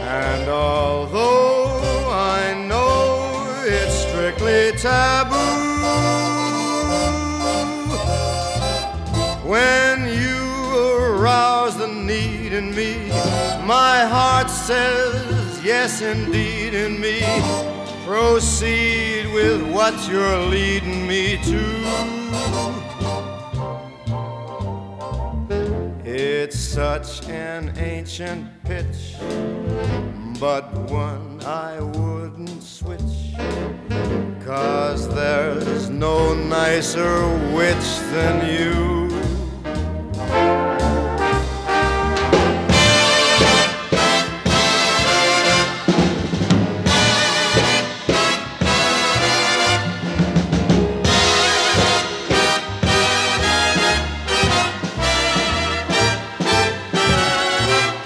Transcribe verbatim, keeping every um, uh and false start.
And although I know it's strictly taboo, when you arouse the need in me, my heart says yes indeed in me. Proceed with what you're leading me to. It's such an ancient pitch, but one I wouldn't switch, 'cause there's no nicer witch than you.